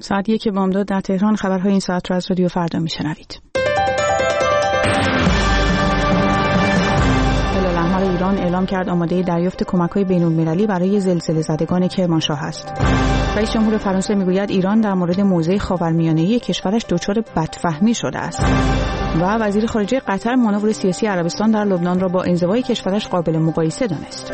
ساعت 1 بامداد در تهران. خبرهای این ساعت را از رادیو فردا میشنوید. هلال احمر ایران اعلام کرد آماده دریافت کمک‌های بین‌المللی برای زلزله زدگان کرمانشاه است. رئیس جمهور فرانسه میگوید ایران در مورد موضع خاورمیانه‌ای کشورش دچار بدفهمی شده است. و وزیر خارجه قطر مانور سیاسی عربستان در لبنان را با انزوای کشورش قابل مقایسه دانست.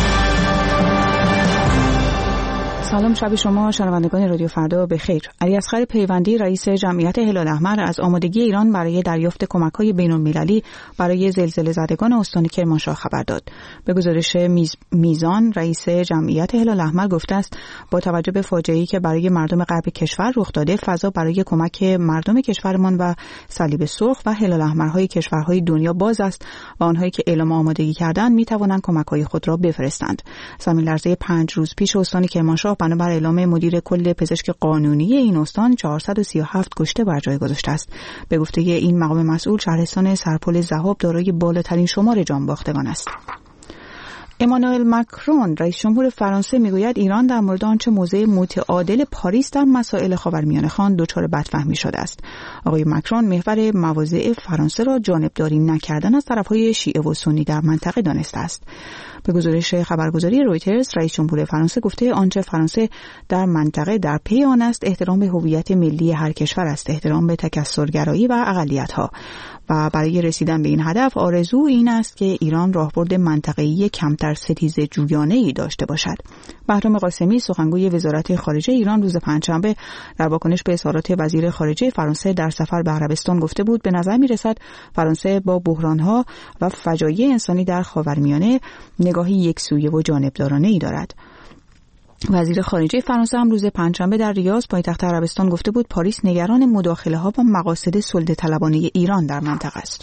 سلام، شب شما شنوندگان رادیو فردا بخیر. علیاصغر پیوندی رئیس جمعیت هلال احمر از آمادگی ایران برای دریافت کمک‌های بین‌المللی برای زلزله زدگان استان کرمانشاه خبر داد. به گزارش میزان رئیس جمعیت هلال احمر گفته است با توجه به فاجعه‌ای که برای مردم غرب کشور رخ داده، فضا برای کمک مردم کشورمان و صلیب سرخ و هلال احمرهای کشورهای دنیا باز است و آنهایی که اعلام آمادگی کردند می‌توانند کمک‌های خود را بفرستند. زمین لرزه 5 روز پیش استان کرمانشاه بنابر اعلام مدیر کل پزشک قانونی این استان 437 کشته بر جای گذاشته است. به گفته این مقام مسئول، شهرستان سرپل ذهاب دارای بالاترین شمار جانباختگان است. امانوئل ماکرون رئیس جمهور فرانسه میگوید ایران در مورد آنچه موضع متعادل پاریس در مسائل خاورمیانه خوانده دچار بدفهمی شده است. آقای ماکرون محور مواضع فرانسه را جانبداری نکردن از طرفهای شیعه و سنی در منطقه دانسته است. به گزارش خبرگزاری رویترز، رئیس جمهور فرانسه گفته آنچه فرانسه در منطقه در پی آن است احترام به هویت ملی هر کشور است، احترام به تکثرگرایی و اقلیت‌ها، و برای رسیدن به این هدف آرزو این است که ایران راهبرد منطقه‌ای کمتر ستیزه جویانه‌ای داشته باشد. بهرام قاسمی سخنگوی وزارت خارجه ایران روز پنجشنبه در واکنش به اظهارات وزیر خارجه فرانسه در سفر به عربستان گفته بود به نظر می‌رسد فرانسه با بحران‌ها و فجایع انسانی در خاورمیانه نگاهی یکسویه و جانبدارانه‌ای دارد. وزیر خارجه فرانسه هم روز پنجشنبه در ریاض پایتخت عربستان گفته بود پاریس نگران مداخله‌ها و مقاصد سلطه‌طلبانه ایران در منطقه است.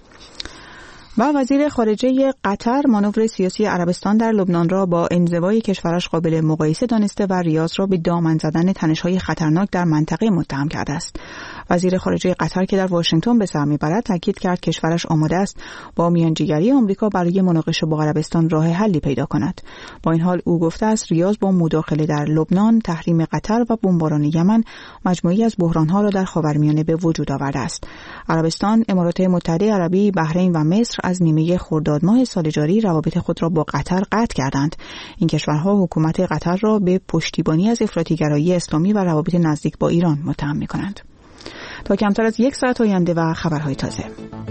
و وزیر خارجه قطر مانور سیاسی عربستان در لبنان را با انزوای کشورش قابل مقایسه دانسته و ریاض را به دامن زدن تنش‌های خطرناک در منطقه متهم کرده است. وزیر خارجه قطر که در واشنگتن به سر می‌برد تاکید کرد کشورش آماده است با میانجیگری آمریکا برای مناقشه با عربستان راه حلی پیدا کند. با این حال او گفته است ریاض با مداخله در لبنان، تحریم قطر و بمباران یمن مجموعی از بحران‌ها را در خاورمیانه به وجود آورده است. عربستان، امارات متحده عربی، بحرین و مصر از نیمه خرداد ماه سال جاری روابط خود را با قطر قطع کردند. این کشورها حکومت قطر را به پشتیبانی از افراطی‌گرایی اسلامی و روابط نزدیک با ایران متهم می‌کنند. تا کمتر از یک ساعت آینده و خبرهای تازه.